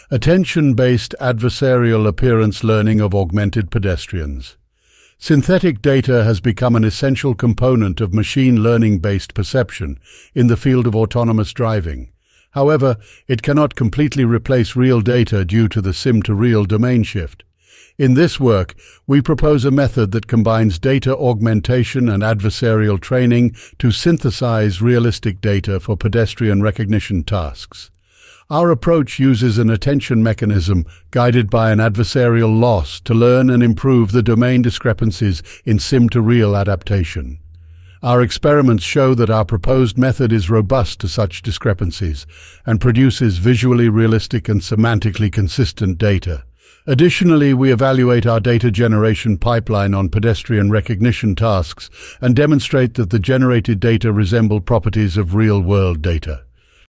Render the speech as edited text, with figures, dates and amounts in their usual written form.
Attention-based adversarial appearance learning of augmented pedestrians. Synthetic data has become an essential component of machine learning-based perception in the field of autonomous driving. However, it cannot completely replace real data due to the sim-to-real domain shift. In this work, we propose a method that combines data augmentation and adversarial training to synthesize realistic data for pedestrian recognition tasks. Our approach uses an attention mechanism guided by an adversarial loss to learn and improve the domain discrepancies in sim-to-real adaptation. Our experiments show that our proposed method is robust to such discrepancies and produces visually realistic and semantically consistent data. Additionally, we evaluate our data generation pipeline on pedestrian recognition tasks and demonstrate that the generated data resemble properties of real-world data.